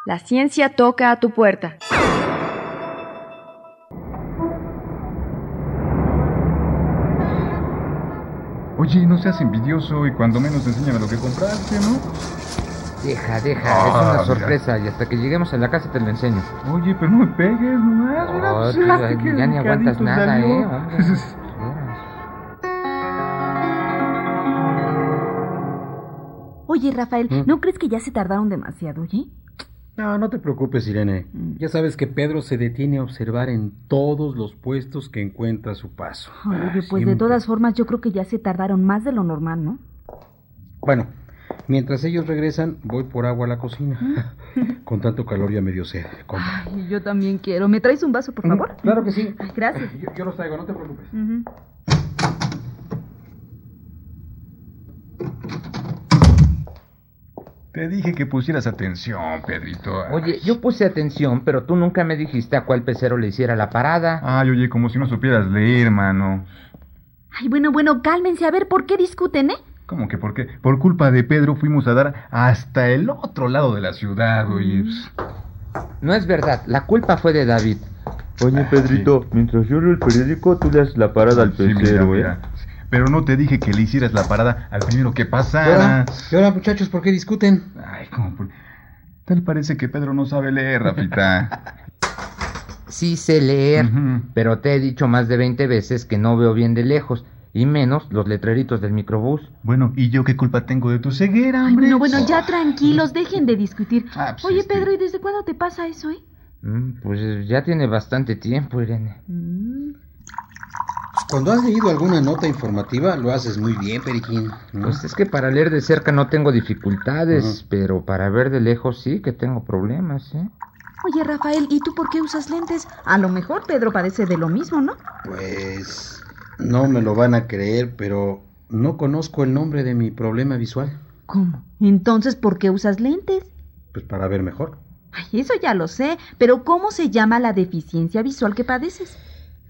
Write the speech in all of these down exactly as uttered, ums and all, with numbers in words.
La ciencia toca a tu puerta. Oye, no seas envidioso y cuando menos enséñame lo que compraste, ¿no? Deja, deja, Ah, es una mira. sorpresa y hasta que lleguemos a la casa te lo enseño. Oye, pero no me pegues nomás. Mira, Oh, pues, tú, ah, ya qué ya ni aguantas delicadito nada, salió. ¿eh? Hombre, veras. Oye, Rafael, ¿Mm? ¿no crees que ya se tardaron demasiado, oye? No, no te preocupes, Irene. Ya sabes que Pedro se detiene a observar en todos los puestos que encuentra a su paso. Ay, Ah, oye, pues siempre. de todas formas yo creo que ya se tardaron más de lo normal, ¿no? Bueno, mientras ellos regresan, voy por agua a la cocina. Con tanto calor ya me dio sed. Compra. Ay, yo también quiero. ¿Me traes un vaso, por favor? Claro que sí. Ay, gracias. Yo, yo los traigo, no te preocupes. Ujú. Te dije que pusieras atención, Pedrito. Oye, yo puse atención, pero tú nunca me dijiste a cuál pecero le hiciera la parada. Ay, oye, como si no supieras leer, mano. Ay, bueno, bueno, cálmense. A ver, ¿por qué discuten, eh? ¿Cómo que por qué? Por culpa de Pedro fuimos a dar hasta el otro lado de la ciudad, oye. No es verdad, la culpa fue de David. Oye, Pedrito, mientras yo leo el periódico, tú le haces la parada al Sí, mira, pecero, ¿eh? mira. Pero no te dije que le hicieras la parada al primero que ¿Y pasara. ahora? ¿Y ahora, muchachos, por qué discuten? Ay, ¿cómo? por- Tal parece que Pedro no sabe leer, Rafita. Sí sé leer, Ujú. pero te he dicho más de veinte veces que no veo bien de lejos, y menos los letreritos del microbús. Bueno, ¿y yo qué culpa tengo de tu ceguera, Ay, hombre? bueno, bueno, ya tranquilos, dejen de discutir. Ah, pues, Oye, este- Pedro, ¿y desde cuándo te pasa eso, eh? Mm, Pues ya tiene bastante tiempo, Irene. Mm. Cuando has leído alguna nota informativa, lo haces muy bien, Periquín. ¿Mm? Pues es que para leer de cerca no tengo dificultades, Ujú. pero para ver de lejos sí que tengo problemas, ¿eh? Oye, Rafael, ¿y tú por qué usas lentes? A lo mejor Pedro padece de lo mismo, ¿no? Pues no me lo van a creer, pero no conozco el nombre de mi problema visual. ¿Cómo? Entonces, ¿por qué usas lentes? Pues para ver mejor. Ay, eso ya lo sé, pero ¿cómo se llama la deficiencia visual que padeces?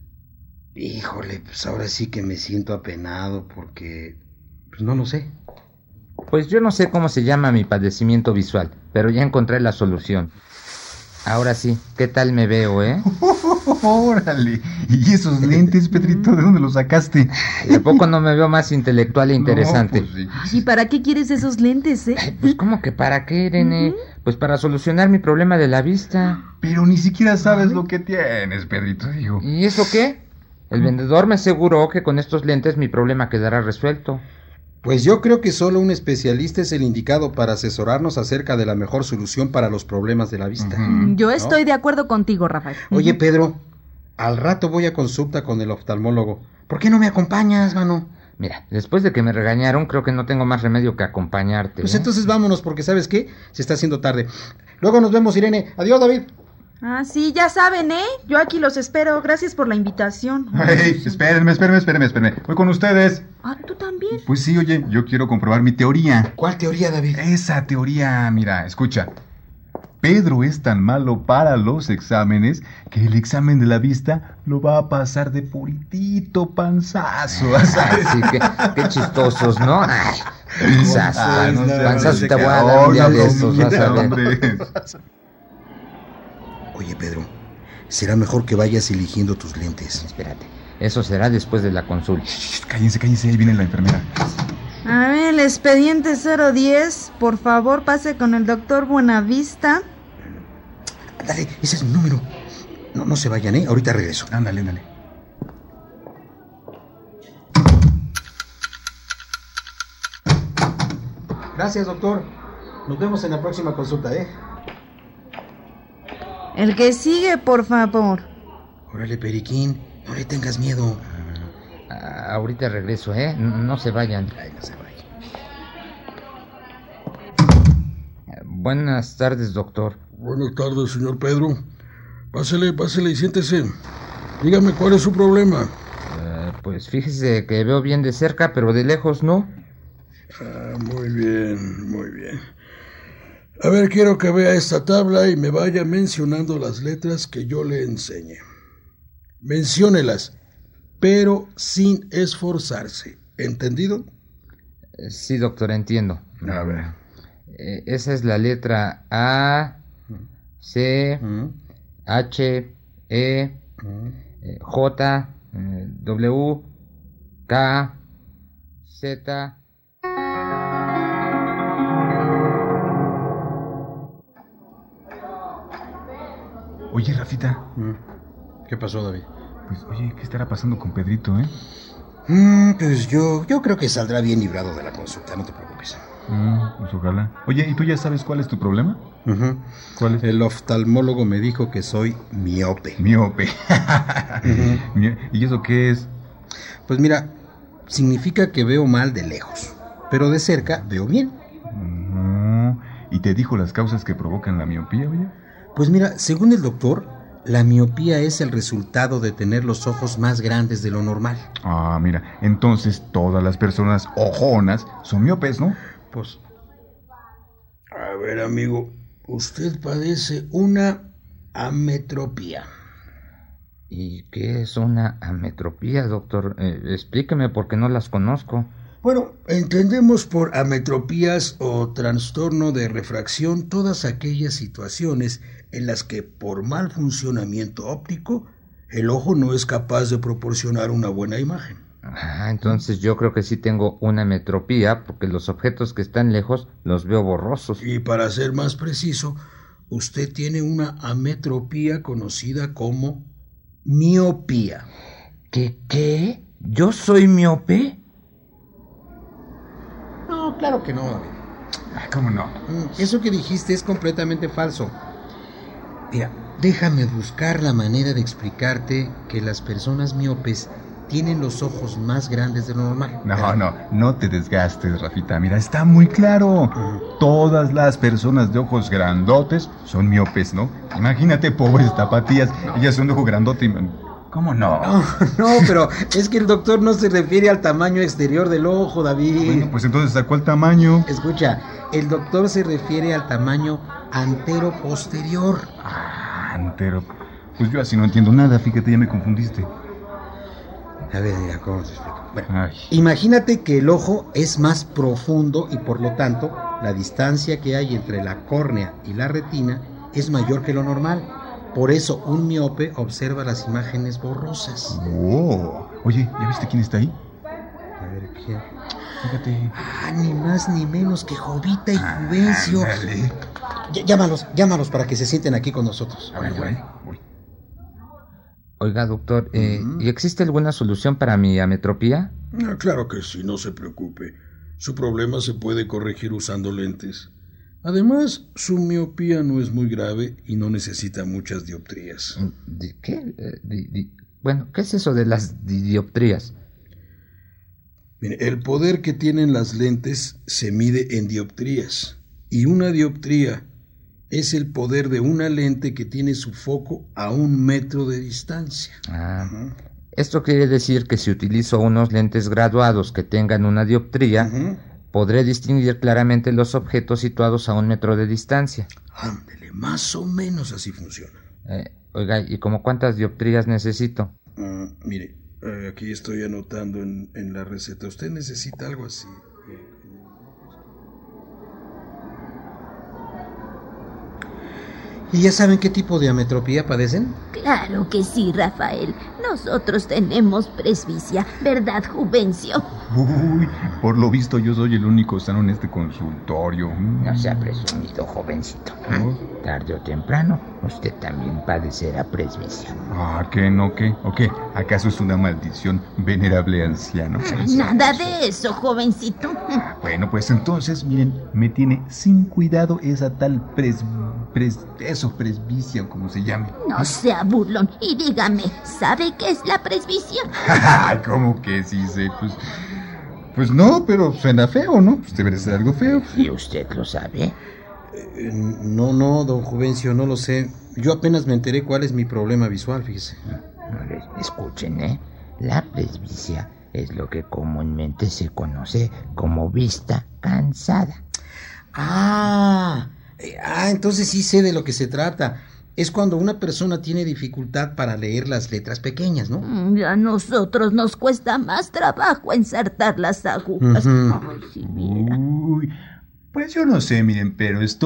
Híjole, pues ahora sí que me siento apenado porque pues no lo sé. Pues yo no sé cómo se llama mi padecimiento visual, pero ya encontré la solución. Ahora sí, ¿qué tal me veo, eh? Órale. ¿Y esos lentes, Pedrito, de dónde los sacaste? ¿De poco no me veo más intelectual e interesante? No, pues sí. Ay, ¿y para qué quieres esos lentes, eh? Pues ¿cómo que para qué, Irene? Pues para solucionar mi problema de la vista. Pero ni siquiera sabes lo que tienes, Pedrito, digo. ¿Y eso qué? El vendedor me aseguró que con estos lentes mi problema quedará resuelto. Pues yo creo que solo un especialista es el indicado para asesorarnos acerca de la mejor solución para los problemas de la vista. Ujú. Mm, Yo estoy de acuerdo contigo, Rafael. Oye, Pedro, al rato voy a consulta con el oftalmólogo. ¿Por qué no me acompañas, mano? Mira, después de que me regañaron, creo que no tengo más remedio que acompañarte. Pues ¿eh? entonces vámonos, porque ¿sabes qué? Se está haciendo tarde. Luego nos vemos, Irene. Adiós, David. Ah, sí, ya saben, ¿eh? Yo aquí los espero. Gracias por la invitación. Ay, espérenme, espérenme, espérenme, espérenme. Voy con ustedes. Ah, ¿tú también? Pues sí, oye, yo quiero comprobar mi teoría. ¿Cuál teoría, David? Esa teoría, mira, escucha. Pedro es tan malo para los exámenes que el examen de la vista lo va a pasar de puritito panzazo, Ay, ¿sabes? sí, qué, qué chistosos, ¿no? Ay, panzazo, Ah, no seas panzazo, te voy a delicado. dar un día No, de no, estos, no, vas a ver. hombre. Oye, Pedro, será mejor que vayas eligiendo tus lentes. Espérate, eso será después de la consulta. Shh, cállense, cállense, ahí viene la enfermera. A ver, el expediente cero diez. Por favor, pase con el doctor Buenavista. Dale, ese es mi número. No, no se vayan, ¿eh? Ahorita regreso. Ándale, ándale. Gracias, doctor. Nos vemos en la próxima consulta, ¿eh? El que sigue, por favor. Órale, Periquín, no le tengas miedo. Ah, ahorita regreso, ¿eh? No, no se vayan. Ay, no se vaya. Buenas tardes, doctor. Buenas tardes, señor Pedro. Pásele, pásele y siéntese. Dígame cuál es su problema. Eh, pues fíjese que veo bien de cerca, pero de lejos no. Ah, muy bien, muy bien. A ver, quiero que vea esta tabla y me vaya mencionando las letras que yo le enseñe. Menciónelas, pero sin esforzarse. ¿Entendido? Eh, Sí, doctor, entiendo. A ver. Eh, esa es la letra A, C, Mm. H, E, Mm. eh, J, eh, W, K, Z. Oye, Rafita, Mm. ¿Qué pasó, David? pues oye, ¿qué estará pasando con Pedrito, eh? Mm, pues yo, yo creo que saldrá bien librado de la consulta, no te preocupes. Mm, pues ojalá. Oye, ¿y tú ya sabes cuál es tu problema? Ujú. ¿Cuál es? El oftalmólogo me dijo que soy miope. Miope. Mi- ¿Y eso qué es? Pues mira, significa que veo mal de lejos, pero de cerca veo bien. No. ¿Y te dijo las causas que provocan la miopía, oye? Pues mira, según el doctor, la miopía es el resultado de tener los ojos más grandes de lo normal. Ah, mira, entonces todas las personas ojonas son miopes, ¿no? Pues, A ver, amigo, usted padece una ametropía. ¿Y qué es una ametropía, doctor? Eh, explíqueme porque no las conozco. Bueno, entendemos por ametropías o trastorno de refracción todas aquellas situaciones en las que por mal funcionamiento óptico el ojo no es capaz de proporcionar una buena imagen. Ah, entonces yo creo que sí tengo una ametropía porque los objetos que están lejos los veo borrosos. Y para ser más preciso, usted tiene una ametropía conocida como miopía. ¿Qué? ¿Qué? ¿Yo soy miope? no, claro que no, David. Ah, ¿cómo no? Mm, Eso que dijiste es completamente falso. Mira, déjame buscar la manera de explicarte que las personas miopes tienen los ojos más grandes de lo normal. No, no, no te desgastes, Rafita. Mira, está muy claro. Todas las personas de ojos grandotes son miopes, ¿no? Imagínate, pobres tapatías. Ellas son de ojo grandote y... ¿Cómo no? No, no, pero es que el doctor no se refiere al tamaño exterior del ojo, David. Bueno, pues entonces, ¿a cuál tamaño? Escucha, el doctor se refiere al tamaño antero-posterior. Ah, entero. Pues yo así no entiendo nada, fíjate, ya me confundiste. A ver, mira, ¿cómo te explico? Bueno, Ay. imagínate que el ojo es más profundo y por lo tanto la distancia que hay entre la córnea y la retina es mayor que lo normal. Por eso un miope observa las imágenes borrosas. Oh. Oye, ¿ya viste quién está ahí? A ver, ¿quién? Fíjate. Ah, ni más ni menos que Jovita y Juvencio. Ándale. Ll- Llámalos, llámalos para que se sienten aquí con nosotros. A ver, por ahí. Voy. Oiga, doctor, eh, Ujú. ¿y existe alguna solución para mi ametropía? Ah, claro que sí, no se preocupe. Su problema se puede corregir usando lentes. Además, su miopía no es muy grave y no necesita muchas dioptrías. ¿De qué? Eh, di- di- Bueno, ¿qué es eso de las di- dioptrías? Mire, el poder que tienen las lentes se mide en dioptrías. Y una dioptría es el poder de una lente que tiene su foco a un metro de distancia. Ah, esto quiere decir que si utilizo unos lentes graduados que tengan una dioptría, Ujú. podré distinguir claramente los objetos situados a un metro de distancia. Ándele, más o menos así funciona. Eh, oiga, ¿y como cuántas dioptrías necesito? Ah, mire, eh, aquí estoy anotando en, en la receta. ¿Usted necesita algo así? ¿Y ya saben qué tipo de ametropía padecen? Claro que sí, Rafael. Nosotros tenemos presbicia, ¿verdad, Juvencio? Uy, por lo visto yo soy el único sano en este consultorio. No sea presumido, jovencito. ¿Mm? Tarde o temprano, usted también padecerá presbicia. Ah, ¿qué no qué? ¿O qué? ¿Acaso es una maldición, venerable anciano? Nada de eso, jovencito. Ah, bueno, pues entonces, miren, me tiene sin cuidado esa tal pres... pres eso, presbicia o como se llame. No sea burlón y dígame, ¿sabe qué es la presbicia? ¿Cómo que sí sé? Pues... Pues no, pero suena feo, ¿no? Pues debe de ser algo feo. ¿Y usted lo sabe? Eh, no, no, don Juvencio, no lo sé. Yo apenas me enteré cuál es mi problema visual, fíjese. A ver, escuchen, ¿eh? La presbicia es lo que comúnmente se conoce como vista cansada. Ah, eh, ah, entonces sí sé de lo que se trata. Es cuando una persona tiene dificultad para leer las letras pequeñas, ¿no? Mm, A nosotros nos cuesta más trabajo ensartar las agujas. Ujú. Ay, si viera. Uy, pues yo no sé, miren, pero estoy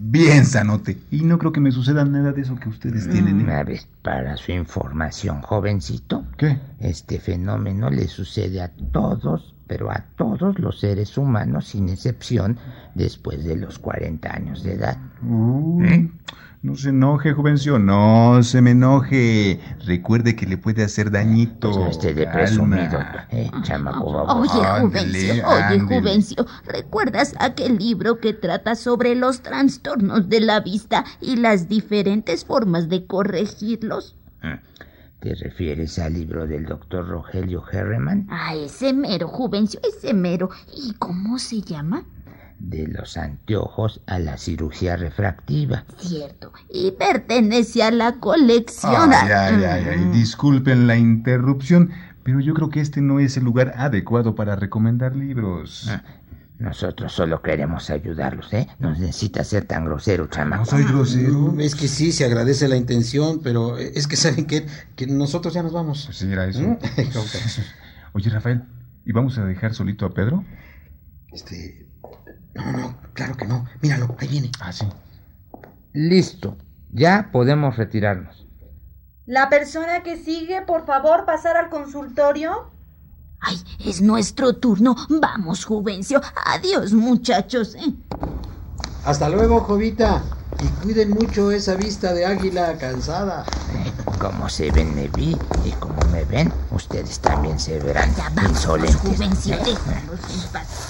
bien sanote. Y no creo que me suceda nada de eso que ustedes tienen. ¿eh? A ver, para su información, jovencito. ¿Qué? Este fenómeno le sucede a todos, pero a todos los seres humanos, sin excepción, después de los cuarenta años de edad. Uh, ¿Eh? No se enoje, Juvencio, no se me enoje. Recuerde que le puede hacer dañito. Pues no esté de presumido, eh, chamaco baboso. Oye, Ándele, Juvencio, oye, ándele. Juvencio, ¿recuerdas aquel libro que trata sobre los trastornos de la vista y las diferentes formas de corregirlos? ¿Te refieres al libro del doctor Rogelio Herreman? Ah, ese mero, Juvencio, ese mero. ¿Y cómo se llama? De los anteojos a la cirugía refractiva. Cierto, y pertenece a la colección. Ay, ay, ay, ay, disculpen la interrupción, pero yo creo que este no es el lugar adecuado para recomendar libros. Ah, nosotros solo queremos ayudarlos, ¿eh? No necesita ser tan grosero, chamaco. No soy grosero. Es que sí, se agradece la intención, pero es que saben que, que nosotros ya nos vamos. Pues sí, era eso. ¿Mm? Oye, Rafael, ¿y vamos a dejar solito a Pedro? Este... No, no, claro que no. Míralo, ahí viene. Ah, sí. Listo, ya podemos retirarnos. La persona que sigue, por favor, pasar al consultorio. Ay, es nuestro turno. Vamos, Juvencio. Adiós, muchachos. ¿eh? Hasta luego, Jovita. Y cuiden mucho esa vista de águila cansada. Eh, como se ven me vi y como me ven, ustedes también se verán Ya vamos, insolentes. Juvencio, Eh, déjalos en paz.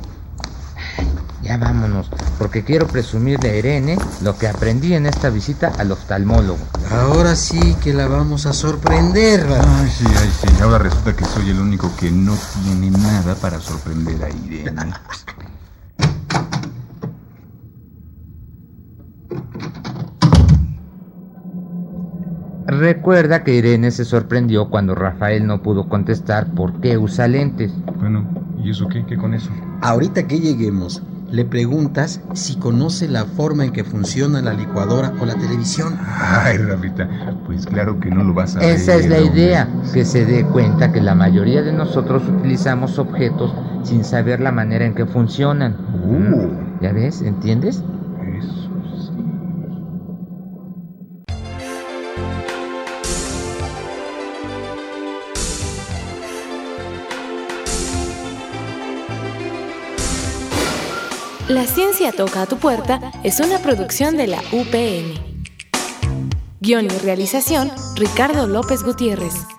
Ya vámonos, porque quiero presumirle a Irene lo que aprendí en esta visita al oftalmólogo. Ahora sí que la vamos a sorprender. Ay, sí, ay, sí. Ahora resulta que soy el único que no tiene nada para sorprender a Irene. Recuerda que Irene se sorprendió cuando Rafael no pudo contestar por qué usa lentes. Bueno, ¿y eso qué? ¿Qué con eso? Ahorita que lleguemos, le preguntas si conoce la forma en que funciona la licuadora o la televisión. Ay, Rafita, pues claro que no lo vas a ver. Esa es la hombre. idea, que se dé cuenta que la mayoría de nosotros utilizamos objetos sin saber la manera en que funcionan. Uh. ¿Ya ves? ¿Entiendes? Eso sí. La ciencia toca a tu puerta es una producción de la U P N. Guión y realización, Ricardo López Gutiérrez.